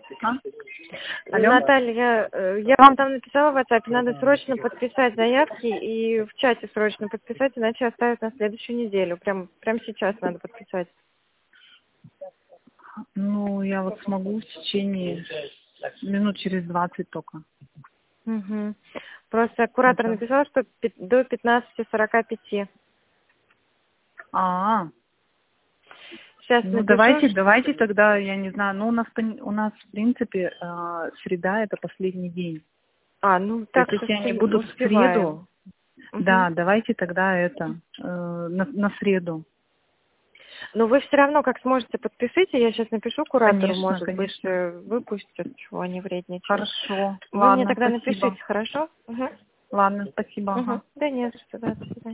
А? Алло? Наталья, я вам там написала в WhatsApp, надо срочно подписать заявки и в чате срочно подписать, иначе оставят на следующую неделю. Прям сейчас надо подписать. Ну, я вот смогу в течение минут через 20 только. Угу. Просто куратор Это... написал, что до 15:45. Сейчас Ну, напишу. давайте тогда, я не знаю, ну, у нас в принципе, среда это последний день. Ну То есть, так если они будут в успеваем. среду, Угу. да, давайте тогда это, на среду. Но вы все равно как сможете подпишите, я сейчас напишу куратору, Конечно, может быть, конечно. выпустят, чего они вредничают. Хорошо. Вы мне Ладно, тогда спасибо. напишите, хорошо? Угу. Ладно, спасибо. Ага. Угу. Да нет, что, да, до свидания.